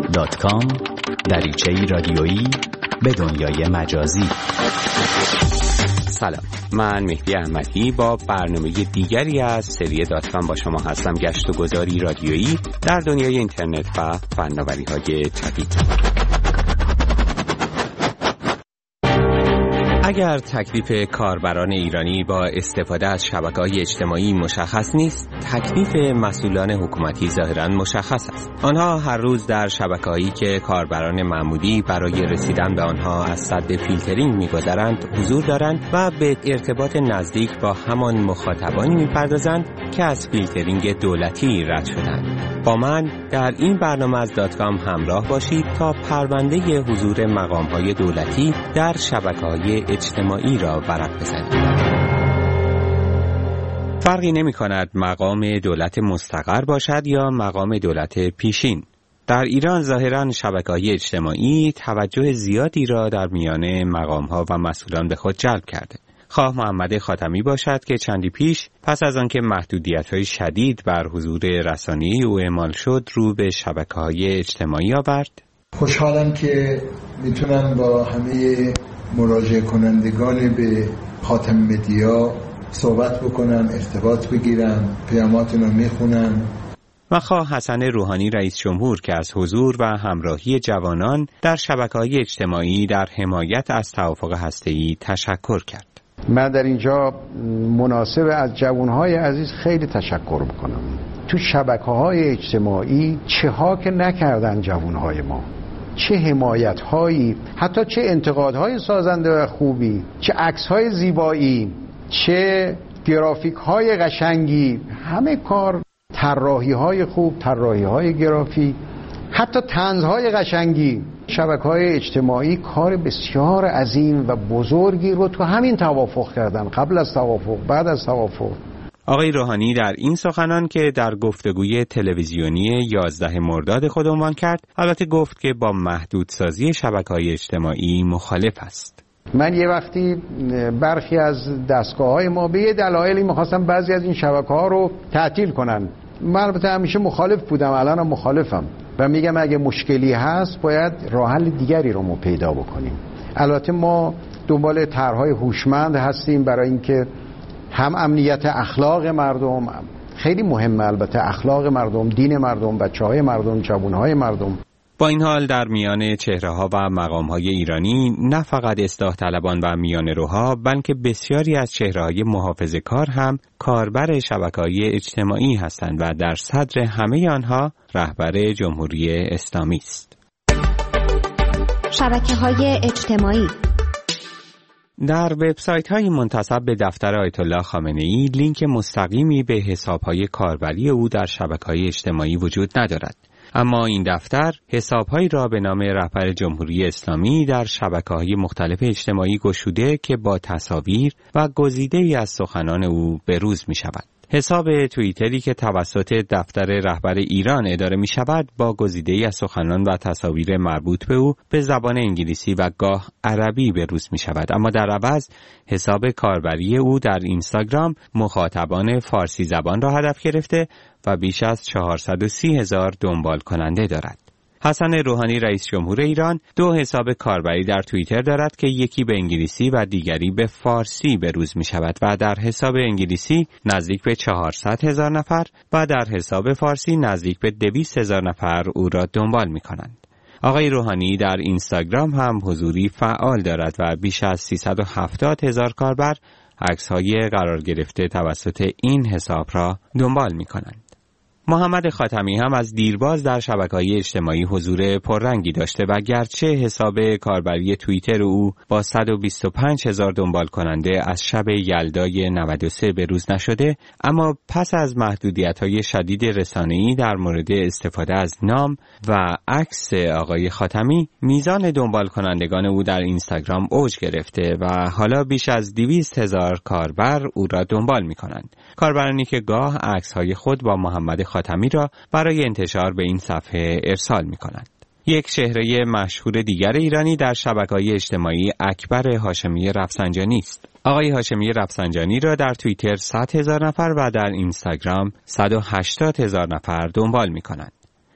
www.facebook.com دریچه‌ای رادیویی به دنیای مجازی. سلام، من مهدی احمدی با برنامه دیگری از سری .com با شما هستم. گشت و گذاری رادیویی در دنیای اینترنت و فناوری‌های جدید. اگر تکلیف کاربران ایرانی با استفاده از شبکه‌های اجتماعی مشخص نیست، تکلیف مسئولان حکومتی ظاهراً مشخص است. آنها هر روز در شبکه‌هایی که کاربران معمولی برای رسیدن به آنها از سد فیلترینگ می‌گذرند حضور دارند و به ارتباط نزدیک با همان مخاطبانی می‌پردازند که از فیلترینگ دولتی رد شدند. با من در این برنامه از .com همراه باشید تا پرونده حضور مقام‌های دولتی در شبکه‌های اجتماعی را ورق بزنید. فرقی نمی‌کند مقام دولت مستقر باشد یا مقام دولت پیشین. در ایران ظاهراً شبکه‌های اجتماعی توجه زیادی را در میان مقام‌ها و مسئولان به خود جلب کرده. خواه محمد خاتمی باشد که چندی پیش پس از آنکه محدودیت‌های شدید بر حضور رسانه‌ای او اعمال شد رو به شبکه‌های اجتماعی آورد. خوشحالم که میتونم با همه مراجعه کنندگان به خاتم مدیا صحبت بکنم، ارتباط بگیرم، پیاماتون رو میخونم. و خواه حسن روحانی رئیس جمهور که از حضور و همراهی جوانان در شبکه‌های اجتماعی در حمایت از توافق هسته‌ای تشکر کرد. من در اینجا مناسب از جوانهای عزیز خیلی تشکر میکنم. تو شبکه‌های اجتماعی چه ها که نکردن جوانهای ما، چه حمایت‌هایی، حتی چه انتقادهای سازنده و خوبی، چه عکس‌های زیبایی، چه گرافیک‌های قشنگی، همه کار، طراحی‌های خوب، طراحی‌های گرافیک، حتی طنزهای قشنگی. شبکه‌های اجتماعی کار بسیار عظیم و بزرگی رو تو همین توافق کردن، قبل از توافق، بعد از توافق. آقای روحانی در این سخنان که در گفتگوی تلویزیونی 11 مرداد خود عنوان کرد، البته گفت که با محدودسازی شبکه‌های اجتماعی مخالف است. من یه وقتی برخی از دستگاه‌های ما به یه دلایلی می‌خواستم بعضی از این شبکه‌ها رو تعطیل کنن. من البته همیشه مخالف بودم، الانم مخالفم و میگم اگه مشکلی هست باید راه حل دیگری رو ما پیدا بکنیم. البته ما دنبال طرح‌های هوشمند هستیم برای اینکه هم امنیت اخلاق مردم خیلی مهمه، البته اخلاق مردم، دین مردم، بچه‌های مردم، جوان‌های مردم. با این حال در میان چهره‌ها و مقام‌های ایرانی نه فقط اصلاح طلبان و میانه‌روها بلکه بسیاری از چهره‌های محافظه‌کار هم کاربر شبکه‌های اجتماعی هستند و در صدر همه آنها رهبر جمهوری اسلامی است. شبکه‌های اجتماعی در وبسایت‌های منتسب به دفتر آیت الله خامنه‌ای لینک مستقیمی به حساب‌های کاربری او در شبکه‌های اجتماعی وجود ندارد. اما این دفتر حساب‌هایی را به نام رهبر جمهوری اسلامی در شبکه‌های مختلف اجتماعی گشوده که با تصاویر و گزیده‌ای از سخنان او بروز می‌شود. حساب توییتری که توسط دفتر رهبر ایران اداره می‌شود با گزیده‌ای از سخنان و تصاویر مربوط به او به زبان انگلیسی و گاه عربی بروز می‌شود، اما در عوض حساب کاربری او در اینستاگرام مخاطبان فارسی زبان را هدف گرفته و بیش از 430,000 دنبال کننده دارد. حسن روحانی رئیس جمهور ایران 2 حساب کاربری در توییتر دارد که یکی به انگلیسی و دیگری به فارسی بروز می شود و در حساب انگلیسی نزدیک به 400,000 نفر و در حساب فارسی نزدیک به 200,000 نفر او را دنبال می کنند. آقای روحانی در اینستاگرام هم حضوری فعال دارد و بیش از 370,000 کاربر عکس‌های قرار گرفته توسط این حساب را دنبال می کنند. محمد خاتمی هم از دیرباز در شبکه‌های اجتماعی حضور پررنگی داشته و گرچه حساب کاربری توییتر او با 125,000 دنبال کننده از شب یلدای 93 به روز نشده، اما پس از محدودیت‌های شدید رسانه‌ای در مورد استفاده از نام و عکس آقای خاتمی، میزان دنبال کنندگان او در اینستاگرام اوج گرفته و حالا بیش از 200,000 کاربر او را دنبال می‌کنند. کاربرانی که گاه عکس‌های خود با محمد خاتمی را برای انتشار به این صفحه ارسال می‌کنند. یک چهره مشهور دیگر ایرانی در شبکه‌های اجتماعی اکبر هاشمی رفسنجانی است. آقای هاشمی رفسنجانی را در توییتر 100,000 نفر و در اینستاگرام 180,000 نفر دنبال می‌کنند.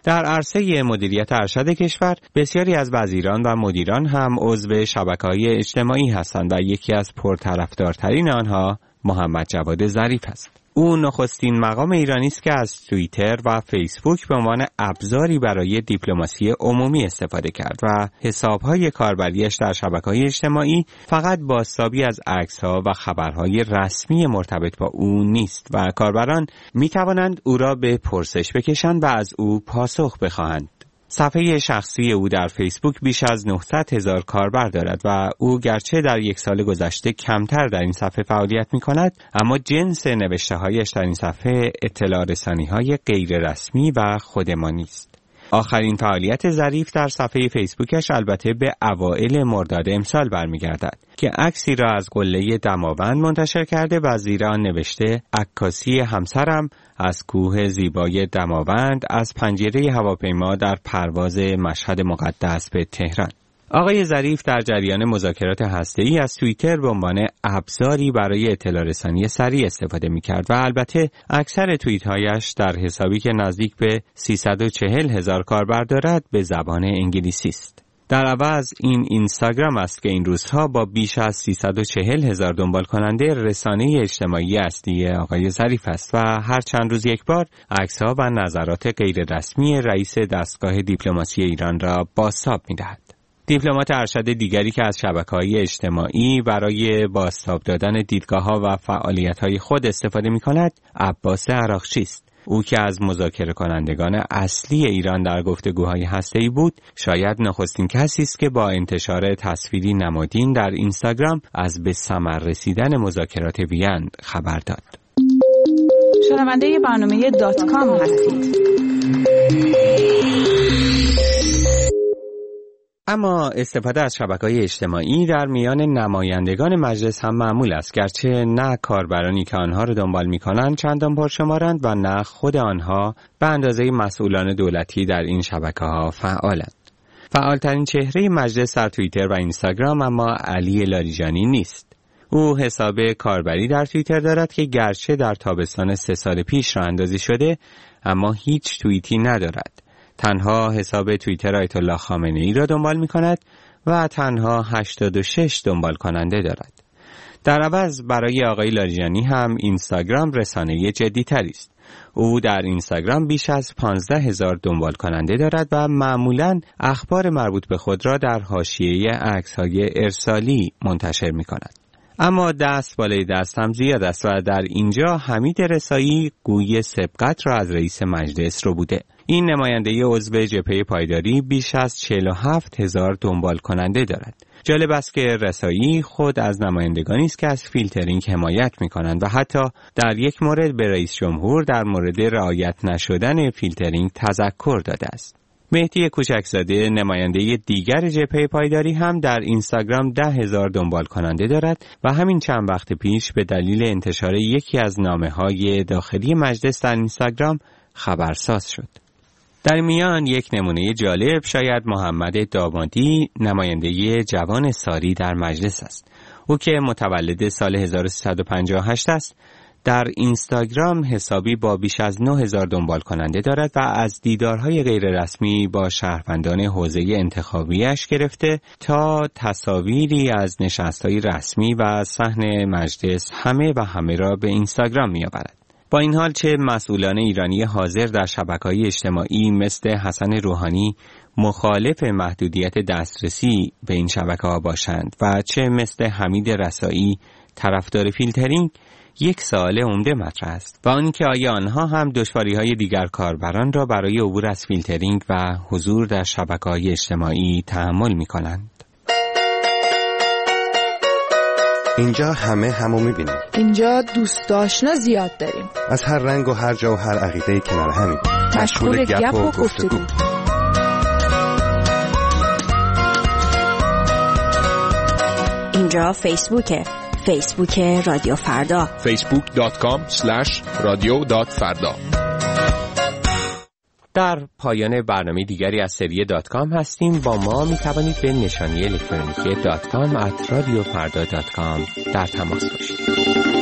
در عرصه مدیریت ارشد کشور بسیاری از وزیران و مدیران هم عضو شبکه‌های اجتماعی هستند و یکی از پرطرفدارترین آنها محمد جواد ظریف است. او نخستین مقام ایرانی است که از توییتر و فیسبوک به عنوان ابزاری برای دیپلماسی عمومی استفاده کرد و حساب‌های کاربریش در شبکه‌های اجتماعی فقط بازتابی از عکس‌ها و خبرهای رسمی مرتبط با او نیست و کاربران می‌توانند او را به پرسش بکشند و از او پاسخ بخواهند. صفحه شخصی او در فیسبوک بیش از 900,000 کاربر دارد و او گرچه در یک سال گذشته کمتر در این صفحه فعالیت می کند، اما جنس نوشته هایش در این صفحه اطلاع رسانی های غیر رسمی و خودمانی است. آخرین فعالیت ظریف در صفحه فیسبوکش البته به اوائل مرداد امسال برمیگردد که عکسی را از قله دماوند منتشر کرده و زیر آن نوشته عکاسی همسرم از کوه زیبای دماوند از پنجره هواپیما در پرواز مشهد مقدس به تهران. آقای ظریف در جریان مذاکرات هسته‌ای از توییتر به عنوان ابزاری برای اطلاع رسانی سریع استفاده می‌کرد و البته اکثر توییت‌هایش در حسابی که نزدیک به 340,000 کاربر دارد به زبان انگلیسی است. در عوض این اینستاگرام است که این روزها با بیش از 340,000 دنبال کننده رسانه اجتماعی اصلی آقای ظریف است و هر چند روز یک بار عکس‌ها و نظرات غیر رسمی رئیس دستگاه دیپلماسی ایران را بازتاب می‌دهد. دیپلمات ارشد دیگری که از شبکه‌های اجتماعی برای بازتاب دادن دیدگاه‌ها و فعالیت‌های خود استفاده می‌کند، عباس عراقچی است. او که از مذاکره کنندگان اصلی ایران در گفتگوهای هسته‌ای بود، شاید نخستین کسی است که با انتشار تصویری نمادین در اینستاگرام از به ثمر رسیدن مذاکرات وین خبر داد. شنونده برنامه .com هستید. اما استفاده از شبکه‌های اجتماعی در میان نمایندگان مجلس هم معمول است، گرچه نه کاربرانی که آنها را دنبال می‌کنند چندان پرشمارند و نه خود آنها به اندازه مسئولان دولتی در این شبکه‌ها فعالند. فعالترین چهره مجلس در توییتر و اینستاگرام اما علی لاریجانی نیست. او حساب کاربری در توییتر دارد که گرچه در تابستان 3 سال پیش راه اندازی شده، اما هیچ توییتی ندارد. تنها حساب توییتر آیت الله خامنه‌ای را دنبال می کند و تنها 86 دنبال کننده دارد. در عوض برای آقای لاریجانی هم اینستاگرام رسانه جدی تری است. او در اینستاگرام بیش از 15,000 دنبال کننده دارد و معمولاً اخبار مربوط به خود را در حاشیه عکس‌های ارسالی منتشر می کند. اما دست بالای دست هم زیاد است و در اینجا حمید رسایی گوی سبقت را از رئیس مجلس رو بوده. این نماینده عضو جبهه پایداری بیش از 47,000 دنبال کننده دارد. جالب است که رسایی خود از نمایندگانی است که از فیلترینگ حمایت می‌کنند و حتی در یک مورد به رئیس جمهور در مورد رعایت نشدن فیلترینگ تذکر داده است. مهدی کوچکزاده نماینده دیگر جبهه پایداری هم در اینستاگرام 10,000 دنبال کننده دارد و همین چند وقت پیش به دلیل انتشار یکی از نامه‌های داخلی مجلس در اینستاگرام خبرساز شد. در میان یک نمونه جالب شاید محمد دامادی نماینده جوان ساری در مجلس است. او که متولد سال 1358 است، در اینستاگرام حسابی با بیش از 9,000 دنبال کننده دارد و از دیدارهای غیر رسمی با شهروندان حوزه انتخابیش گرفته تا تصاویری از نشست‌های رسمی و صحن مجلس همه را به اینستاگرام می‌آورد. با این حال چه مسئولان ایرانی حاضر در شبکه‌های اجتماعی مثل حسن روحانی مخالف محدودیت دسترسی به این شبکه‌ها باشند و چه مثل حمید رسایی طرفدار فیلترینگ، یک سوال عمده مطرح است و آن که آیا آنها هم دشواری‌های دیگر کاربران را برای عبور از فیلترینگ و حضور در شبکه‌های اجتماعی تحمل می‌کنند. اینجا همو می‌بینیم. اینجا دوست آشنا زیاد داریم. از هر رنگ و هر جا و هر عقیده‌ای کنار همیم. مشغول گپ و گفتگو. اینجا فیسبوک رادیو فردا. facebook.com/radio.farda. در پایان برنامه دیگری از سری .com هستیم. با ما می توانید به نشانی الکترونیکی .com @radiofarda.com در تماس باشید.